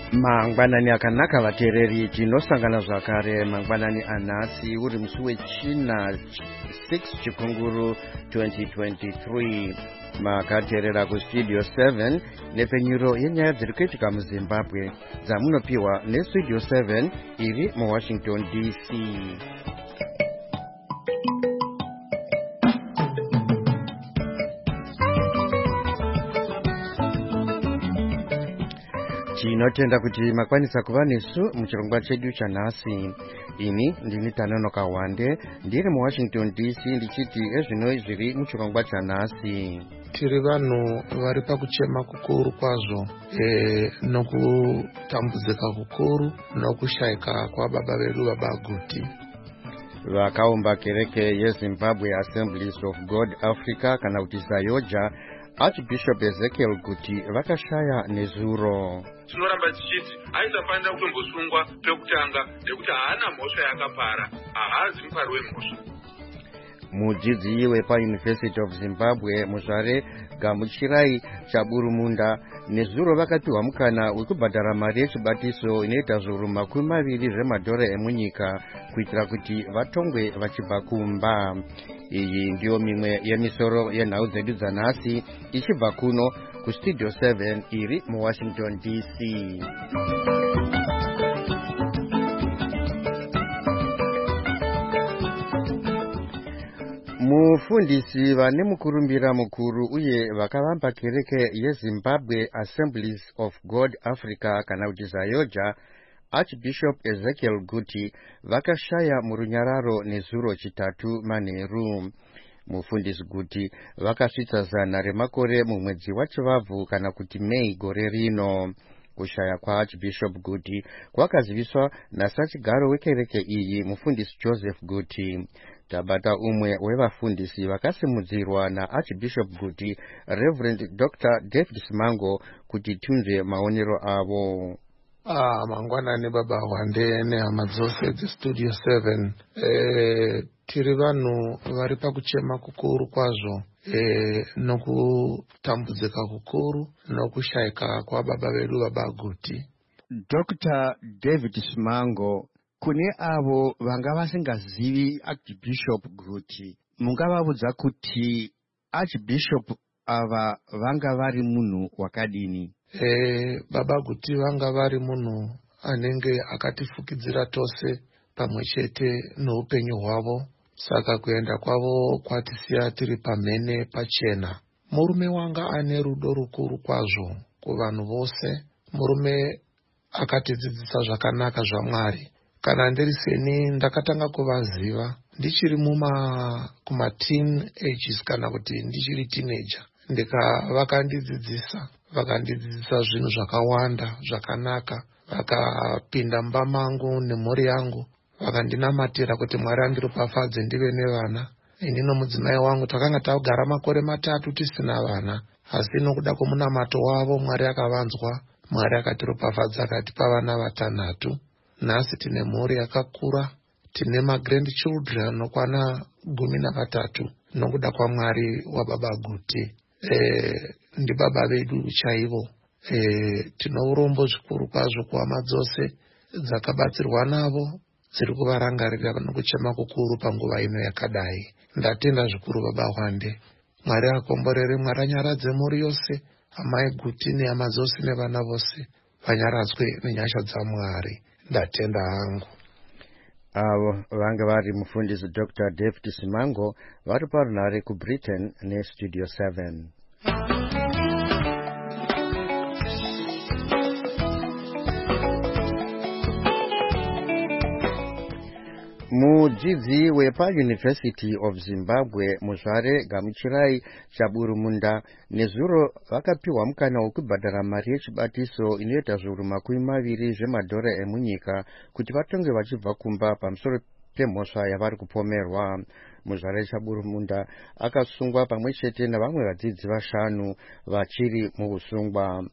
Mangwanani akanaka vateereri, tinosangana zvakare mangwanani anhasi uri musi wechina 6 chikunguru 2023. Makateerera kustudio 7 nepfenyuro yenyaya dziri kuitika muZimbabwe dzamunopiwa nestudio 7 iri muWashington DC. Tinotenda kuti makwanisa kuva nesu muchirongwa chedu chanhasi. Ini ndini Tanonoka Wande ndiri muWashington DC ndichiti ezvino zviri muchirongwa chanhasi. Tiri vanhu vari pakuchema kukuru kwazvo nokutambudzika kukuru nokushayika kwababa vedu baba Guti. Vakaumba kereke yeZimbabwe Assemblies of God Africa kana kuti Zayoja, Archbishop Ezekiel Guti vakashaya nezuro. Tinoramba tichiti aisafanira kutombosungwa pekutanga nekuti haana mhosva yakapara, haazi mupari wemhosva. Mudzidzi wepaUniversity of Zimbabwe Muzvare Gamuchirai Chaburumunda nezuro vakapiwa mukana wekubhadhara mari yechibatiso inoita zviuru $20 zvemadhora emunyika kuitira kuti vatongwe vachibva kumba. Iyi ndiyo mimwe yemisoro yenhau dzedu dzanhasi ichibva kuno kustudio 7 iri muWashington DC. Mufundisi vane mukurumbira mukuru uye vakavamba kereke yeZimbabwe Assemblies of God Africa kana kuti Zayoja, Archbishop Ezekiel Guti vakashaya murunyararo nezuro chitatu manheru. Mufundisi Guti vakasvitsa zana remakore mumwedzi waChivabvu kana kuti Mei gore rino. Kushaya kwaArchbishop Guti kwakaziviswa nasachigaro wekereke iyi mufundisi Joseph Guti. Tabata umwe wevafundisi vakasimudzirwa naArchbishop Guti, Reverend Dr. David Simango, kuti tunze maonero avo. Mangwanani baba Wande nehama dzose dzestudio 7. Tiri vanhu vari pakuchema kukuru kwazvo nokutambudzika kukuru nokushayika kwababa vedu baba Guti. Dr. David Simango, kune avo vanga vasingazivi Archbishop Guti, mungavaudza kuti Archbishop ava vanga vari munhu wakadini? Baba Guti vanga vari munhu anenge akatifukidzira tose pamwe chete noupenyu hwavo, saka kuenda kwavo kwatisiya tiri pamhene pachena. Murume wanga ane rudo rukuru kwazvo kuvanhu vose, murume akatidzidzisa zvakanaka zvaMwari. Kana ndiri seni ndakatanga kuvaziva ndichiri kuma-teen ages kana kuti ndichiri teenager, vakandidzidzisa zvinhu zvakawanda zvakanaka, vakapinda mumba mangu nemhuri yangu, vakandinamatira kuti Mwari andiropafadze ndive nevana. Ini nomudzimai wangu takanga tagara makore 3 tisina vana, asi nokuda kwomunamato wavo Mwari akavanzwa, Mwari akatiropafadza akatipa vana 5. Nhasi tine mhuri yakakura, tine ma-grandchildren nokwana 13 nokuda kwaMwari wababa Guti. Ndi baba vedu chaivo. Tino urombo zvikuru kwazvo kuhama dzose dzakabatsirwa navo, dziri kuvarangarira nokuchema kukuru panguva ino yakadai. Ndatenda zvikuru baba Wande. Mwari akomborere, Mwari anyaradze mhuri yose, amai Guti nehama dzose nevana vose vanyaradzwe nenyasha dzaMwari. Ndatenda hangu. Avo vanga vari mufundisi Dr. David Simango vari parunhare kuBritain nestudio 7. Mudzidzi wepaUniversity of Zimbabwe Muzvare Gamuchirai Chaburumunda nezuro vakapiwa mukana wekubhadhara mari yechibatiso inoita zviuru $20 zvemadhora emunyika kuti vatonge vachibva kumba pamusoro pemhosva yavari kupomerwa. Muzvare Chaburumunda akasungwa pamwe chete navamwe vadzidzi 5 vachiri muusungwa.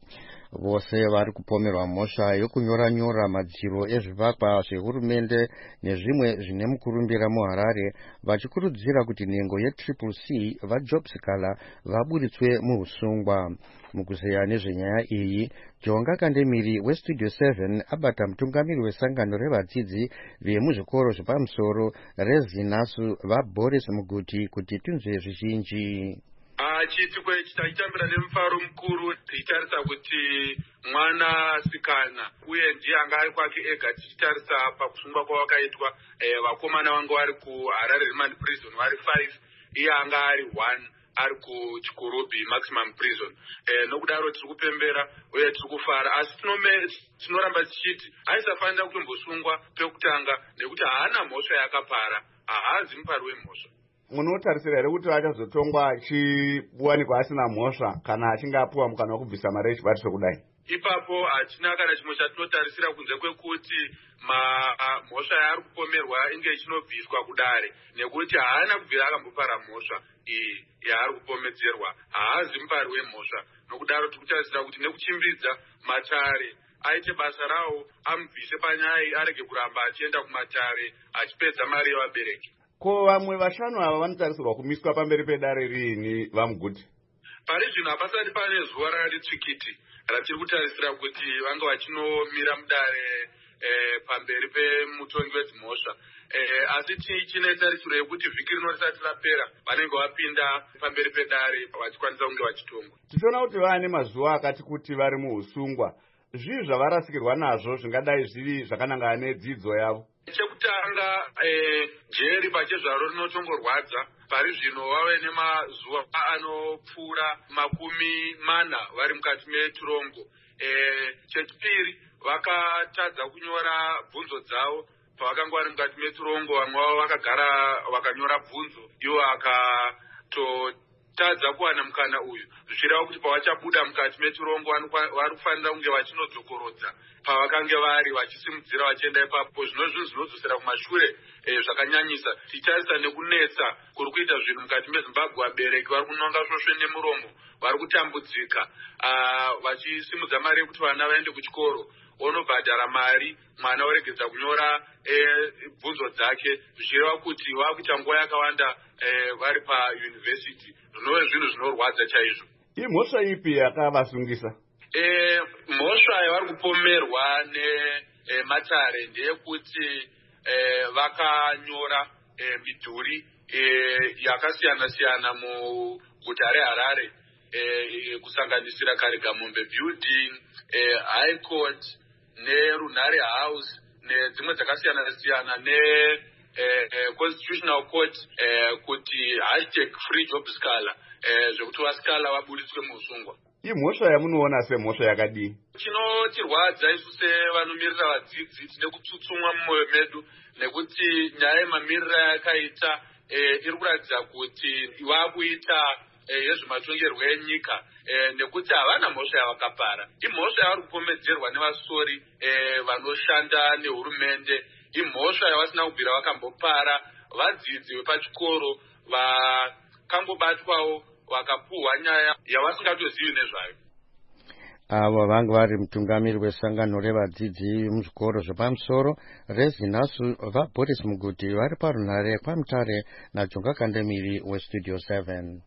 vose vari kupomerwa mhosva yokunyora madziro ezvivakwa zvehurumende nezvimwe zvine mukurumbira muHarare vachikurudzira kuti nhengo yeCCC vaJob Sikala vaburitswe muusungwa. Mukuzeya nezvenyaya iyi, Jonga Kandemiri weStudio 7 abata mutungamiri wesangano revadzidzi vemuzvikoro zvepamusoro reZinasu vaBoris Muguti kuti tunzwe zvizhinji. Chiitiko ichi tachitambira nemufaro mukuru tichitarisa kuti mwana sikana uye ndiye anga ari kwake ega tichitarisa pakusungwa kwavakaitwa vakomana vanga vari kuHarare Remand Prison vari 5 iye anga ari 1 ari kuChikurubi Maximum Prison. Nokudaro tiri kupembera uye tiri kufara, asi tinoramba tichiti aisafanira kutombosungwa pekutanga nekuti haana mhosva yakapara, haazi mupari wemhosva. Munotarisira here kuti achazotongwa achiwanikwa asina mhosva kana achinge apuwa mukana wekubvisa mari yechibatiso kudai? Ipapo hatina kana chimwe chatinotarisira kunze kwekuti mhosva yaari kupomerwa inge ichinobviswa kudare, nekuti haana kubvira akambopara mhosva iyi yaari kupomedzerwa, haazi mupari wemhosva. Nokudaro tiri kutarisira kuti nekuchimbidza matare aite basa rawo, amubvise panyaya arege kuramba achienda kumatare achipedza mari yevabereki. Ko vamwe vashanu ava vanotarisirwa kumiswa pamberi pedare riini vaMuguti? Pari zvino hapasati pane zuva rakati tsvikiti ratiri kutarisira kuti vanga vachinomira mudare pamberi pemutongi wedzimhosva. Asi chine tarisiro yekuti vhiki rino risati rapera vanenge vapinda pamberi pedare vachikwanisa kunge vachitongwa. Tichiona kuti vaane mazuva akati kuti vari muusungwa, zvii zvavarasikirwa nazvo zvingadai zviri zvakanangana nedzidzo yavo? Chekutanga, jeri pachezvaro rinotongorwadza. Pari zvino vave nemazuva anopfuura 40 vari mukati metirongo. Chechipiri, vakatadza kunyora bvunzo dzavo pavakanga vari mukati metirongo. Vamwe vavo vakagara vakanyora bvunzo, ivo akatotadza kuwana mukana uyu. Zvichireva kuti pavachabuda mukati metirongo vari kufanira kunge vachinodzokorodza pavakanga vari vachisimudzira vachienda ipapo. Zvino zvinhu zvinodzosera kumashure zvakanyanyisa. Tichitarisa nekunetsa kuri kuita zvinhu mukati meZimbabwe. Vabereki vari kunonga svosve nemuromo, vari kutambudzika vachisimudza mari yekuti vana vaende kuchikoro, onobhadhara mari mwana oregedza kunyora bvunzo dzake, zvichireva kuti vakuita nguva yakawanda vari payunivhesiti. Zvinove zvinhu zvinorwadza chaizvo. Imhosva ipi yakavasungisa? Mhosva yavari kupomerwa nematare ndeyekuti vakanyora midhuri yakasiyana-siyana muguta reHarare, kusanganisira Karigamombe Building, High Court neRunare House nedzimwe dzakasiyana-siyana Constitutional Court, kuti #FreeJob Sikala, zvekuti vaSikala vabuditswe muusungwa. Imhosva yamunoona semhosva yakadii? Chinotirwadza isu sevanomirira vadzidzi tine kutsutsumwa mumwoyo medu, nekuti nyaya yemamirira yakaita iri kuratidza kuti vakuita yezvematongerwo enyika, nekuti havana mhosva yavakapara. Imhosva yavari kupomedzerwa nevasori vanoshanda nehurumende. Imhosva yavasina kubvira vakambopara. Vadzidzi vepachikoro vakangobatwawo vakapuhwa nyaya yavasingatozivi nezvayo. Avo vanga vari mutungamiri wesangano revadzidzi muzvikoro zvepamusoro reZinasu vaBoris Muguti vari parunhare kwaMutare naJonga Kandemiri weStudio 7.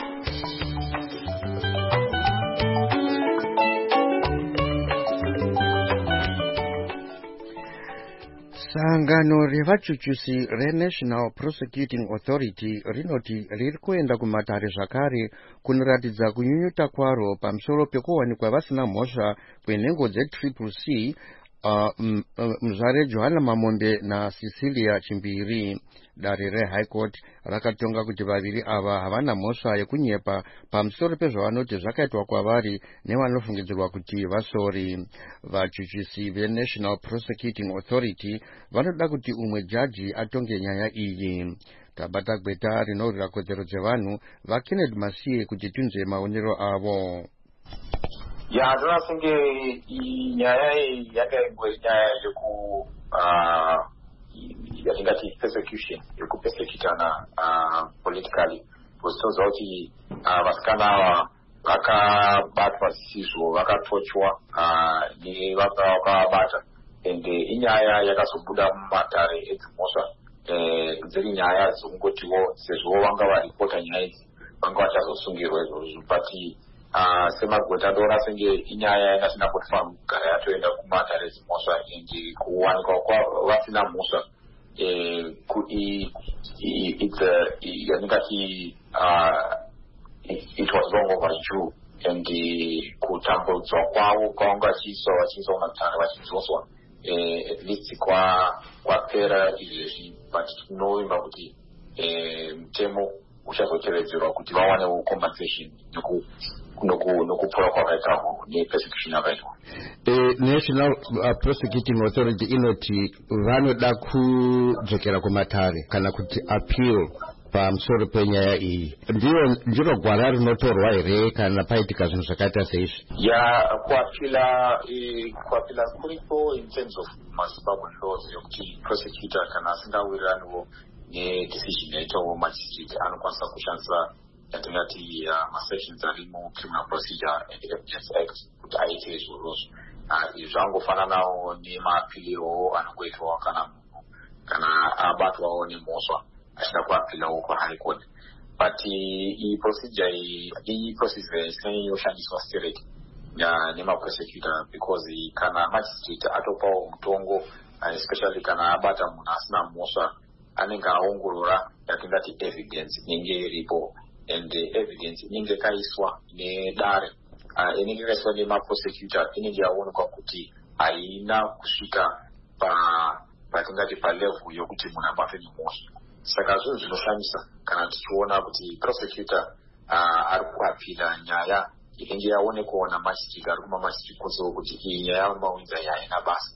Sangano revachuchusi reNational Prosecuting Authority rinoti riri kuenda kumatare zvakare kunoratidza kunyunyuta kwaro pamusoro pekuwanikwa vasina mhosva kwenhengo dzeCCC muzvare Johanna Mamombe naCecilia Chimbiri. Dare reHigh Court rakatonga kuti vaviri ava havana mhosva yekunyepa pamusoro pezvavanoti zvakaitwa kwavari nevanofungidzirwa kuti vasori. Vachuchisi veNational Prosecuting Authority vanoda kuti umwe jaji atonge nyaya iyi. Tabata gweta rinorwira kodzero dzevanhu vaKenneth Masiye kuti tunze maonero avo. Ndinofunge nyaya iyi yakaingwe nyaya yatingati persecution, yekupersecutana politically. Kustoza kuti vasikana ava vakabatwa zvisizvo vakatochwa nevakavabata ende inyaya yakazobuda mumatare edzimhosva dziri nyaya dzokungotiwo sezvo vanga varipota nyaya idzi vanga vachazosungirwa izvozvo but semagweta ndoona senge inyaya yangasina kutifana kugara yatoenda kumatare edzimhosva ende kuwanikwa vasina mhosva yatingati it was long overdue and kutambudzwa kwavo kwavanga vachiiswa kumatare vachidzoswa at least kwapera izvezvi but tinovimba kuti mutemo uchazotevedzerwa kuti vawanewo compensation nokupora kwakaita nepersecution yakaitwa. National Prosecuting Authority inoti vanoda kudzokera kumatare kana kuti appeal pamusoro penyaya iyi. Ndiro gwara rinotorwa here kana paitika zvinhu zvakaita seizvi? Kuapila kuripo in terms of maZimbabwean laws yokuti prosecutor kana asingawiriraniwo nedecision yaitawo magistrate anokwanisa kushandisa yatingati masections ari mucriminal procedure and evidence act kuti aite izvorozvo. Izvi zvangofananawo nemaapilirowo anongoitwawo kana abatwawo nemhosva achida kuapilawo kuhigh court. But iyi procedure isinonyanyoshandiswa straight nemaprosecutor because kana magistrate atopawo mutongo especially kana abata munhu asina mhosva anenge aongorora yatingati evidence inenge iripo and evidence inenge kaiswa nedare inenge kaiswa nemaprosecutor inenge yaonekwa kuti haina kusvika patingati palevel yokuti munhu abatwe nemhosva. Saka zvinhu zvinoshamisa kana tichiona kuti prosecutor ari kuapila nyaya inenge yaonekwawo namagistrate ari kumamagistrate kotso kuti iyi nyaya yamaunza haina basa.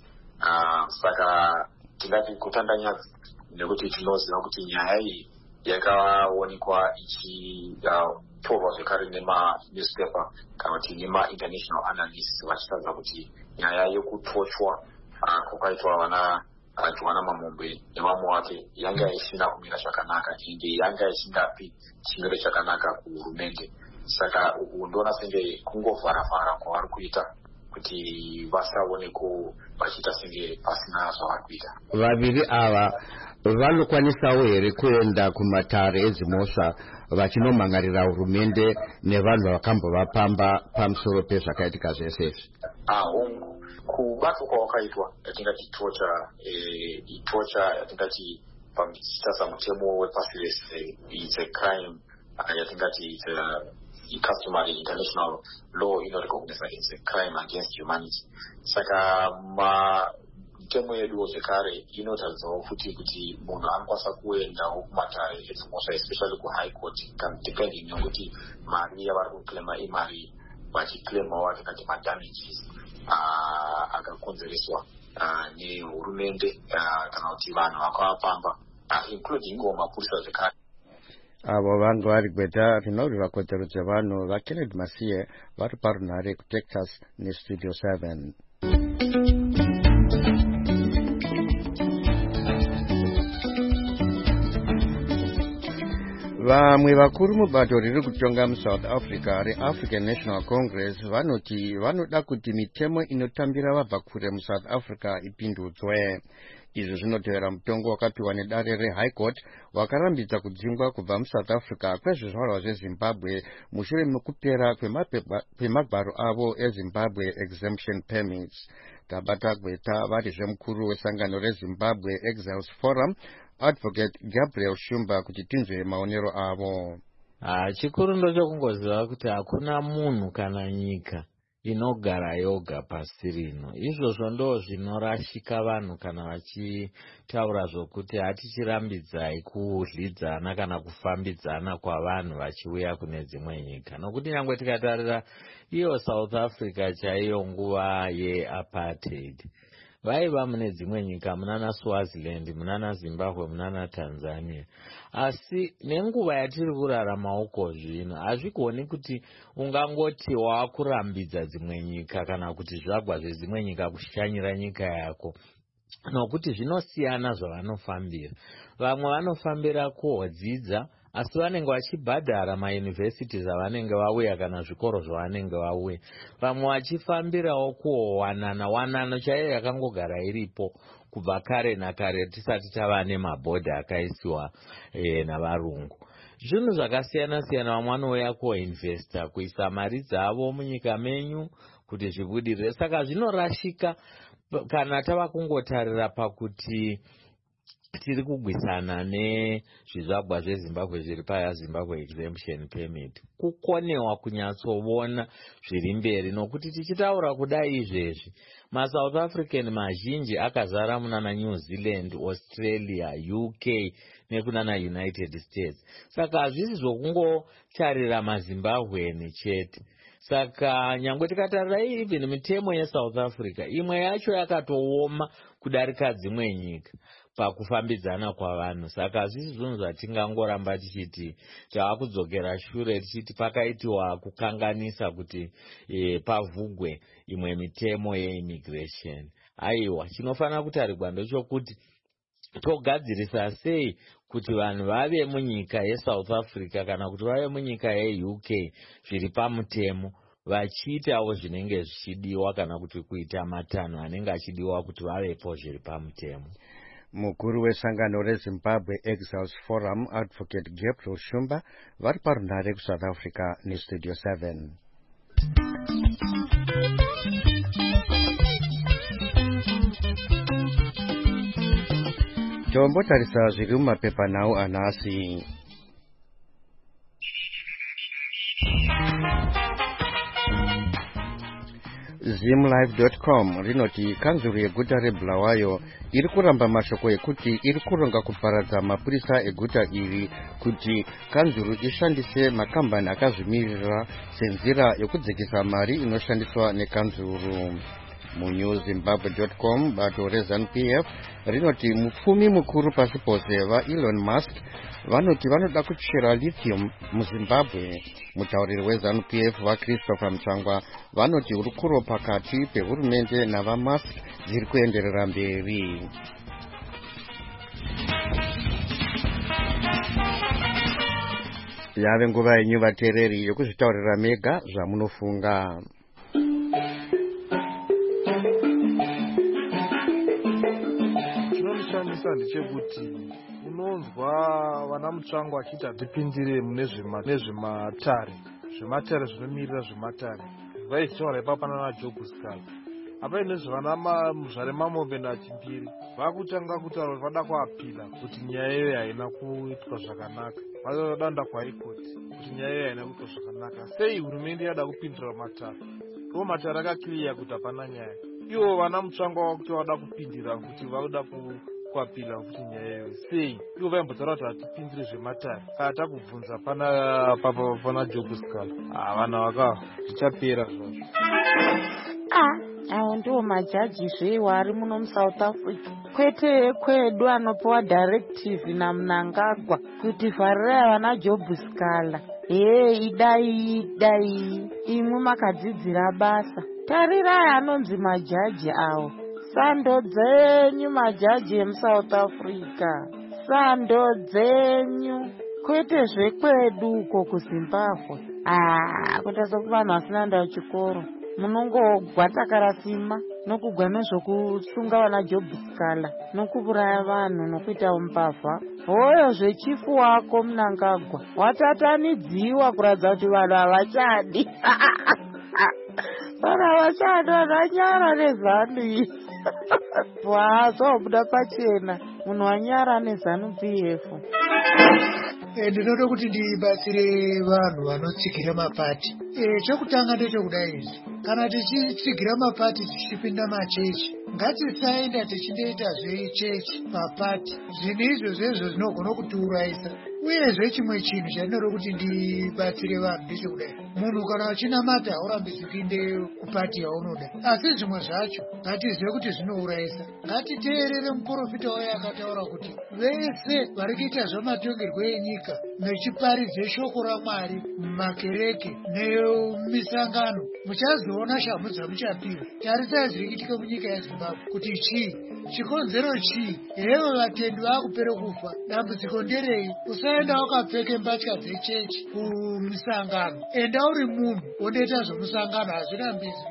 Saka tingati kutandanyadza nekuti tinoziva kuti nyaya iyi yakaonekwa ichitorwa zvekare nema-newspaper kana kuti nema-international analysts vachitaridza kuti nyaya yokutochwa kwakaitwa vana Joanna Mamombe nevamwe vake yanga isina kumira zvakanaka ende yanga isingapi chimiro chakanaka kuhurumende. Saka ndoona senge kungovhara-vhara kwavari kuita kuti vasaoneko vachiita senge pasina zvavari kuita. Vaviri ava vanokwanisawo here kuenda kumatare edzimhosva vachinomhangarira hurumende nevanhu vakambovapamba pamusoro pezvakaitika zvese izvi? Hongu kubatwa kwawakaitwa yatingati torture yatingati pachitasa mutemo wepasi rese it's a crime yatingati it's a customary international law inorecognize it's a crime against humanity. Saka mitemo yeduwo zvekare inotaridzawo futi kuti munhu anokwanisa kuendawo kumatare edzimhosva especially kuhigh court depending nokuti mari yavari kuclaima imari vachiclaimawo atingati madamages akakonzereswa nehurumende kana kuti vanhu vakavapamba including mapurisa zvekare. Avo vangu vari gweta rinorirwa kodzero dzevanhu vaKennedy Masiye vari parunhare kuTexas nestudio 7. Vamwe vakuru mubato riri kutonga muSouth Africa reAfrican National Congress vanoti vanoda kuti mitemo inotambira vabva kure muSouth Africa ipindudzwe. Izvi zvinotevera mutongo wakapiwa nedare reHigh Court wakarambidza kudzingwa kubva muSouth Africa kwezvizvarwa zveZimbabwe mushure mekupera kwemagwaro avo eZimbabwe Exemption Permits. Tabata gweta varizve mukuru wesangano reZimbabwe Exiles Forum Advocate Gabriel Shumba kuti tinzwe maonero avo. Chikuru ndochokungoziva kuti hakuna munhu kana nyika inogara yoga pasi rino. Izvozvo ndo zvinorashika vanhu kana vachitaura zvokuti hatichirambidzai kudlidzana kana kufambidzana kwavanhu vachiuya kune dzimwe nyika. Nokuti nyangwe tikatarira iyo South Africa chaiyo nguva yeapartheid vaiva mune dzimwe nyika munana Swaziland, munana Zimbabwe, munana Tanzania. Asi nenguva yatiri kurarama zvino hazvigoni kuti ungangoti wakurambidza dzimwe nyika kana kuti zvagwa zvezimwe nyika kushanyira nyika yako. Nokuti zvinosiyana zvavanofambira. Vamwe vanofambira kuodzidza, asi vanenge vachibhadhara mayunivhesiti avanenge vauya kana zvikoro zvavanenge vauya, vamwe vachifambirawo kuwanano chaiyo yakangogara iripo kubva kare nakare tisati tava nemabhodha akaisiwa navarungu. Zvinhu zvakasiyana-siyana, vamwe vanouya kuinvesta kuisa mari dzavo munyika menyu kuti zvibudirire. Saka zvinorashika kana tava kungotarira pakuti tiri kugwisana nezvizvagwa zveZimbabwe zviri paZimbabwe Exemption Permit. Kukonewa kunyatsoona zviri mberi, nokuti tichitaura kudai izvezvi maSouth African mazhinji akazara munana New Zealand, Australia, UK nekunana United States. Saka hazvisi zvokungotarira maZimbabweni chete. Saka nyangwe tikatarira even mitemo yeSouth Africa, imwe yacho yakatooma kudarika dzimwe nyika pakufambidzana kwavanhu. Saka hazvisi zvinhu zvatingangoramba tichiti tava kudzokera shure tichiti pakaitiwa kukanganisa kuti pavhugwe imwe mitemo yeimmigration. Aiwa, chinofanira kutarigwa ndechokuti togadzirisa sei kuti vanhu vave munyika yeSouth Africa kana kuti vave munyika yeUK zviri pamutemo, vachiitawo zvinenge zvichidiwa kana kuti kuita matanho anenge achidiwa kuti vavepo zviri pamutemo. Mukuru wesangano reZimbabwe Exiles Forum, Advocate Gabriel Shumba, vari parunhare kuSouth Africa neStudio 7. Tombotarisa zviri mumapepanhau anhasi. Zimlive.com rinoti kanzuru yeguta reBulawayo iri kuramba mashoko ekuti iri kuronga kuparadza mapurisa eguta iri kuti kanzuru ishandise makambani akazvimirira senzira yokudzikisa mari inoshandiswa nekanzuru. MuNewZimbabwe.com bato reZANU-PF rinoti mupfumi mukuru pasi pose vaElon Musk vanoti vanoda kuchera lithium muZimbabwe. Mutauriri weZANU-PF vaChristopher Mutsvangwa vanoti hurukuro pakati pehurumende navaMusk dziri kuenderera mberi. Yave nguva yenyu vateereri yokuzvitaurira mega zvamunofunga. Ndechekuti unonzwa vana Mutsvangwa achiti hatipindire nezvematare zvinomirira zvematare vaitaura ipapo naJob Scal. Apa nezvevana Muzvaremamombe naChimbiri vakutanga kutaura kuti vada kuapila kuti nyaya iyo haina kuitwa zvakanaka, vadanda kuhaikoti kuti nyaya iyo haina kuitwa zvakanaka. Sei hurumende yada kupindira matare? Matare akakiliya kuti hapana nyaya. Ivo vana Mutsvangwa vakuti vada kupindira kuti vauda kuapila kuti nyaya iyo sei. Ivo vaimbotaura kuti hatipindire zvematare. Kata kubvunza pana Job Scal. Vana vaka zvichapera zvazvo. Awo ndiwo majaji vari muno muSouth Africa. Kwete kwedu anopiwa directive naMnangagwa kuti vharirai vana Job Scal. Idai imwe makadzidzira basa. Tarirai anonzi majaji awo. Sando dzenyu majaji emuSouth Africa. Sando dzenyu. Kwete zvekwedu uko kuZimbabwe. Kuita sokuti vanhu vasina nda chikoro. Munongogwa takarasima nokugwa nezvokusunga vana Job Scal nokuburaya vanhu nokuita umbavha. Hoyo zvechifu wako Mnangagwa watatanidziwa kuradza kuti vanhu havachadi. Vanhu havachadi, vananyara neZANU. Zvabuda pachena munhu wanyara neZANU-PF. Ndinoda kuti ndibatsire vanhu vanotsikira mapati. Chokutanga ndechokudai izvi. Kana tichitsigira mapati tichipinda machechi, ngatisaenda tichindoita zvechechi mapati. Zvinhu izvozvo zvinogona kutiurayisa. Uyezve chimwe chinhu chandinoda kuti ndibatsire vanhu ndechokudai. Munhu kana achinamata haurambidzwi kuende kupati yaunoda. Asi zvimwe zvacho ngatizive kuti zvinourayisa. Ngatiteerere muprofita wayo akataura kuti vese vari kuita zvamatongerwo enyika mechiparidze shoko raMwari mumakereke nemisangano, muchazoona shamhu dzamuchapiwa. Tarisai zviri kuitika munyika yeZimbabwe kuti chii, chikonzero chii. Hevo vatendi vaakupere kufa, dambudziko nderei? Usaenda wakapfeke mbatya dzechechi kumusangano, enda uri munhu wondoita zvomusangano, hazvina mbizi.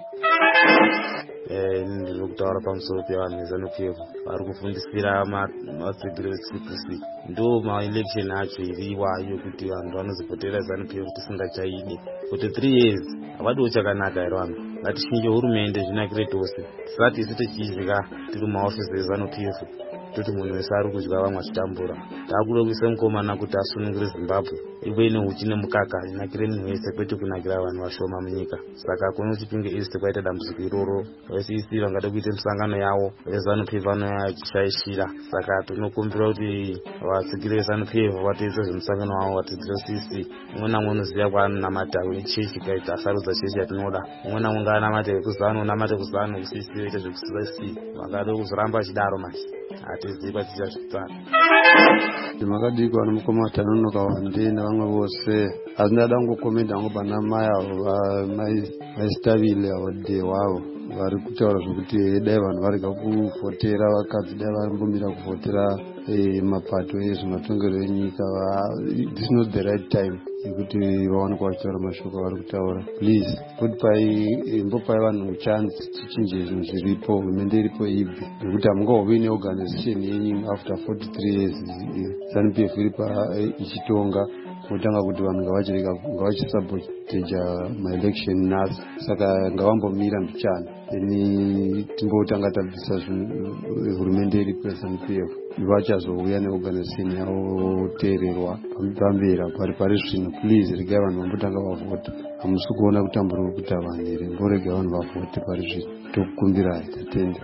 Ndiri kutaura pamusoro pevanhu veZANU-PF vari kufundisira madzidiro eCPC. Ndo maelection acho iri iwayo kuti vanhu vanozopotera ZANU-PF tisingachaidi. 43 years havadiwo chakanaka here vanhu. Ngatichinje hurumende zvinakire tose. Tisati isu tichidya tiri mumaofisi eZANU-PF toti munhu wese ari kudya vamwe achitambura. Taakuda kuisa mukomana kuti asunungure Zimbabwe ive ine uchi nemukaka inakire munhu wese kwete kunakira vanhu vashoma munyika. Saka kuno chipinge East kwaita dambudziko iroro. VCC vangada kuita misangano yavo, veZANU-PF vanoyashaishira. Saka tinokumbira kuti vatsigire veZANU-PF vatoisa zvemusangano wavo vatidzire CC. Umwe namwe unoziva kwaanonamata wechechi kaita asarudza chechi yatinoda. Umwe namwe ngaanamate kuzano unamate kuzano CC oita zvekuCC. Vangada kuzoramba vachidaro manje. Hatizivi kwaticha zvekutsara. Ndimakadiko vanomukoma tanonoka wande navamwe vose. Asi ndada kungokomenda ngo pana mai avo maisitabile avo de wavo vari kutaura zvokuti dai vanhu varega kufotera vakadzi, dai varimbomira kufotera mapato ezvematongero enyika. This is not the right time yekuti vawanikwa vachitaura mashoko vari kutaura. Please mbopai vanhu chance tichinje zvinhu zviripo, hurumende iripo ibve, nekuti hamungahovi neorganization yenyu after 43 years ZANU-PF iri ichitonga. Kutanga kuti vanhu ngavachisaboteja maelection nhasi, saka ngavambomira mbichana timbotanga tabvisa hurumende iripo yeZANU-PF. Vachazouya neorganization yavo teererwa pamberi pari zvino. Please regai vanhu vambotanga vavhota. Hamusi kuona kutamburirwa kuita vanhu here, mboregai vanhu vavhote pari zvino. Tokukumbirai, tatenda.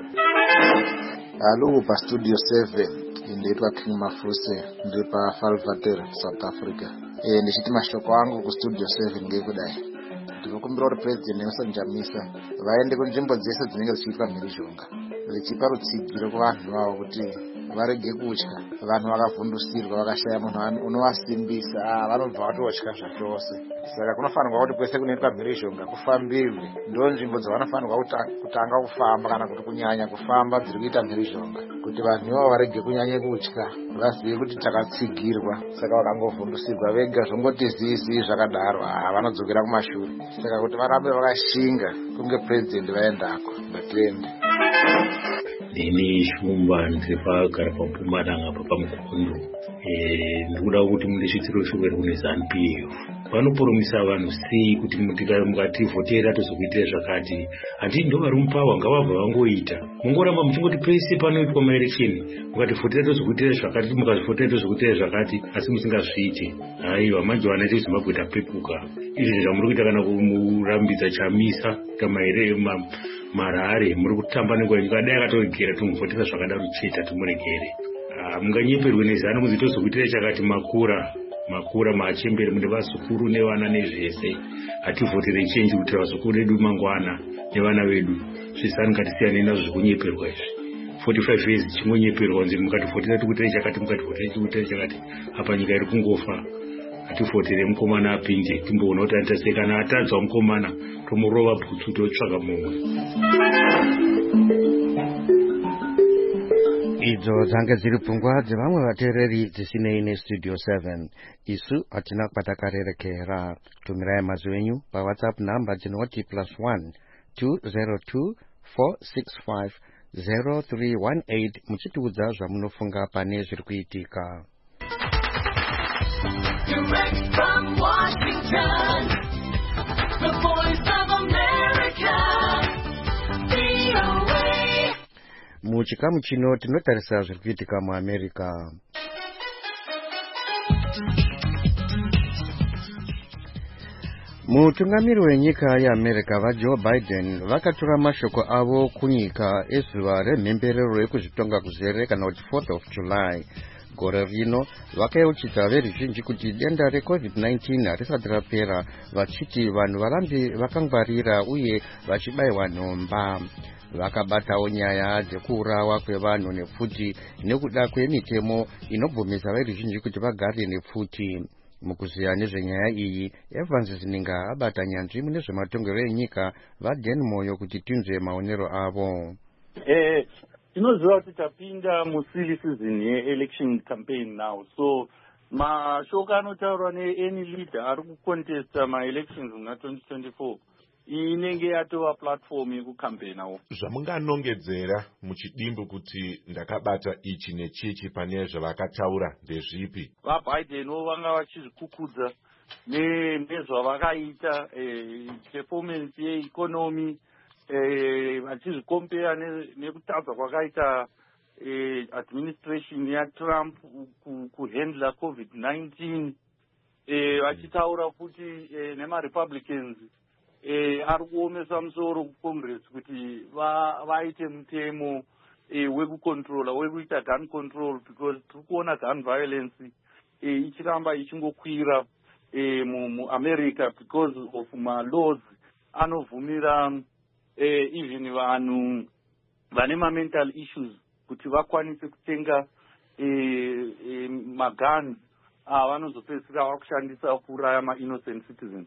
Halo pastudio 7 nditwa King Mafuse, ndiri paFalvater, South Africa. Ndichiti mashoko angu kustudio 7 ngekudai. Ndinokumbira kuti President Nelson Chamisa vaende kunzvimbo dzese dzinenge dzichiitwa mhirizhonga, vachipa rutsigiro kuvanhu vavo kuti varege kutya. Vanhu vakavhundusirwa vakashaya munhu unovasimbisa, vanobva vatotya zvachose. Saka kunofanirwa kuti kwese kunoitwa mhirizhonga kufambirwe. Ndo nzvimbo dzavanofanirwa kutanga kufamba kana kuti kunyanya kufamba dziri kuita mhirizhonga, kuti vanhu ivavo varege kunyanya kutya, vazive kuti takatsigirwa. Saka vakangovhundusirwa vega zvongoti zizi zvakadaro, vanodzokera kumashure. Saka kuti varambe vakashinga kunge President vaendako. Ndatenda. Ini Shumba ndiri pagara paMpumalanga apa paMukondo. Ndikuda kuti mundisvitsire shoko kune ZANU-PF. Vanoporomisa vanhu sei kuti mukativhotera tozokuitira zvakati. Handiti ndo vari mupawa ngavabva vangoita. Mungoramba muchingoti pese panoitwa maelection mukativhotera tozokuitira zvakati, mukazvivhotera tozokuitira zvakati, asi musingazviite. Haiwa manje vanaita Zimbabwe tapepuka. Izvi zvamuri kuita kana kumurambidza Chamisa kamaire Marare muri kutamba nenguva dai akatorigera tumuvhotera zvakadaro cheta tumuregere. Munganyeperwe nezano kuzitozokuitira chakati makura machembere mune vazukuru nevana nezvese. Hativhotere chenji kuti vazukuru vedu mangwana nevana vedu. Zvisani ngatisiyane nazvo zvekunyeperwa izvi. 45 years chingonyeperwa nziri mukativhotera tikuitira chakati, mukativhotera tikuitira chakati. Apa nyika iri kungofa. Hativhotere mukomana apinde timboona kuti anitase kana atadzwa mukomana tomurova bhutsu totsvaga mumwe. Idzo dzange dziri pfungwa dzevamwe vateereri dzisinei nestudio 7. Isu hatina kwatakarerekera. Tumirai mazwi enyu paWhatsApp namba dzinoti +1 202 465 0318 muchitiudza zvamunofunga pane zviri kuitika. Direct from Washington, the voice of America, VOA. Muchikamu chino tinotarisa zviri kuitika muAmerica. Mutungamiri wenyika yeAmerica vaJoe Biden vakatora mashoko avo kunyika ezuva remhemberero rekuzvitonga kuzere kana kuti 4th of July. Gore rino vakayeuchidza veruzhinji kuti denda reCovid-19 harisati rapera, vachiti vanhu varambe vakangwarira uye vachibayiwa nhomba. Vakabatawo nyaya dzekuurawa kwevanhu nepfuti nekuda kwemitemo inobvumisa veruzhinji kuti vagare nepfuti. Mukuziya nezvenyaya iyi, Evans Zininga abata nyanzvi mune zvematongero enyika vaDan Moyo kuti tinzwe maonero avo. Tinoziva kuti tapinda musilly season ye-election campaign now, so mashoko anotaurwa ne-any leader ari kucontesta ma-elections muna 2024 inenge yatova platform yekukampenawo. Zvamunganongedzera muchidimbu kuti ndakabata ichi nechichi pane zvavakataura ndezvipi? VaBidenwo vanga vachizvikukudza nezvavakaita performance yeeconomy, vachizvikompera nekutadza kwakaita administration yaTrump kuhandla COVID-19, vachitaura futi nemaRepublicans ari kuomesa musoro kuCongress kuti vaite mutemo wekucontrola, wekuita gun control, because tiri kuona gun violence ichiramba ichingokwira muAmerica because of ma-laws anovhumira even vanhu vane ma-mental issues kuti vakwanise kutenga maguns avanozopedzisira vakushandisa kuuraya ma-innocent citizens.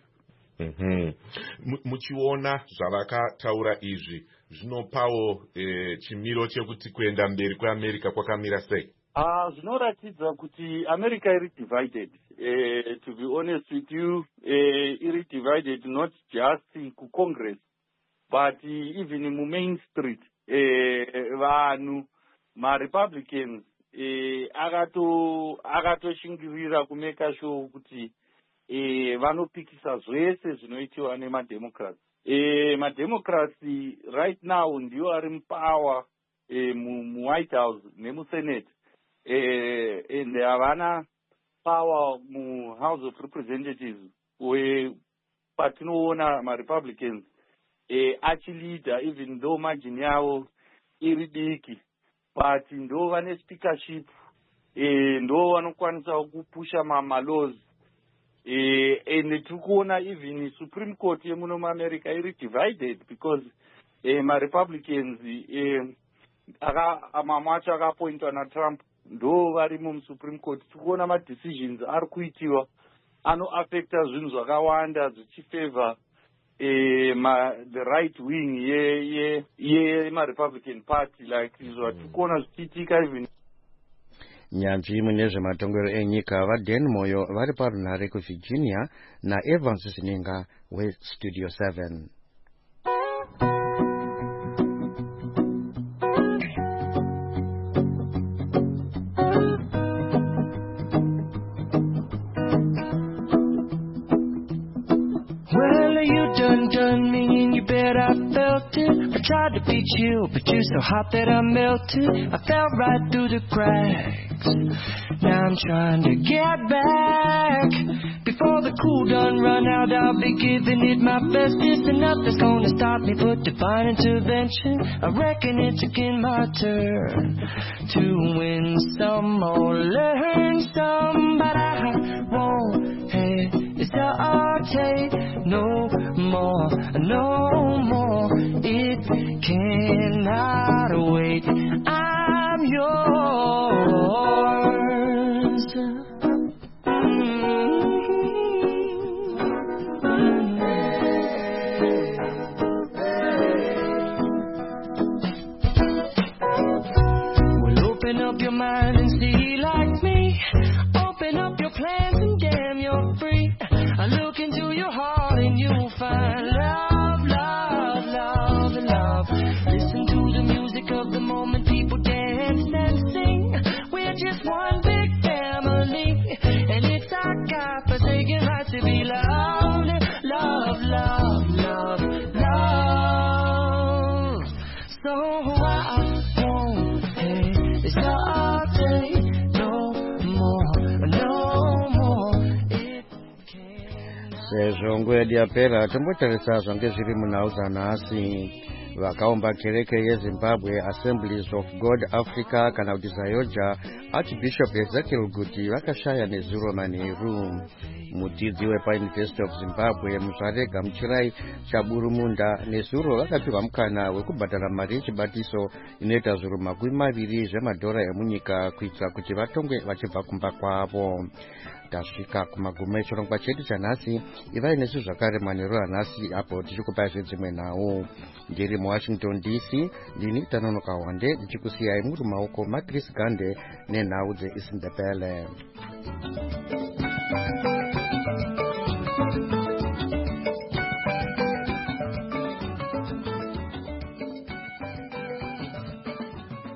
Muchiona zvavakataura izvi zvinopawo chimiro chekuti kuenda mberi kweAmerica kwakamira sei? Zvinoratidza kuti America iri divided. To be honest with you, iri divided not just kuCongress but even mumain street. Vanhu ma-Republicans akatoshingirira kumeka sure kuti vanopikisa zvese zvinoitiwa nemademocrats. Mademocrats right now ndiyo ari mupower muWhite House nemuSenate, and havana power muHouse of Representatives, patinoona ma-Republicans achilida even though margin yavo iri diki, but ndo vane speakership, ndo vanokwanisa kupusha ma-laws. And tikuona even Supreme Court yemuno muAmerica iri divided because ma-Republicans mamwe acho akapointwa naTrump ndo vari muSupreme Court. Tikuona ma-decisions ari kuitiwa anoaffecta zvinhu zvakawanda zvichifavor the right wing ma-Republican Party, like zvatikuona zvichiitika even. Nyanzvi mune zvematongero enyika vaDan Moyo vari parunhare kuVirginia naEvans Zininga weStudio 7. Done me and you bet I felt it. I tried to beat you, but you're so hot that I melted. I fell right through the cracks. Now I'm trying to get back. Before the cool done run out, I'll be giving it my best. It's enough that's gonna stop me but divine intervention. I reckon it's again my turn to win some or learn some, but I won't hesitate no more, no more. It cannot wait. I'm yours. Well, open up your mind and see like me. Open up your plans and damn, you're free. I look into your heart and you'll find love, love, love, love. Listen to the music of the moment, people dance and sing. We're just one big family, and it's our God-forsaken right to be loved. Love, love, love, love. So I won't hesitate no more, no more. Sezvo nguva yedu yapera tombotarisa zvange zviri munhau nhasi. Vakaumba kereke yeZimbabwe Assemblies of God Africa kana kuti Zayoja, Archbishop Ezekiel Guti vakashaya nezuro manheru. Mudzidzi wepaUniversity of Zimbabwe Muzvarega Muchirai Chaburumunda nezuro vakapihwa mukana wekubhadhara mari yechibatiso inoita zviuru $20 zvemadhora emunyika kuitira kuti vatongwe vachibva kumba kwavo. tasvika kumagumo echirongwa chedu chanhasi. Ivai nesu zvakare manheru anhasi apo tichikupai zvedzimwe nhau. Ndiri muWashington DC, ndini Tanonoka Wande ndichikusiyai muri maoko maChris Gande nenhau dzeIsindebele.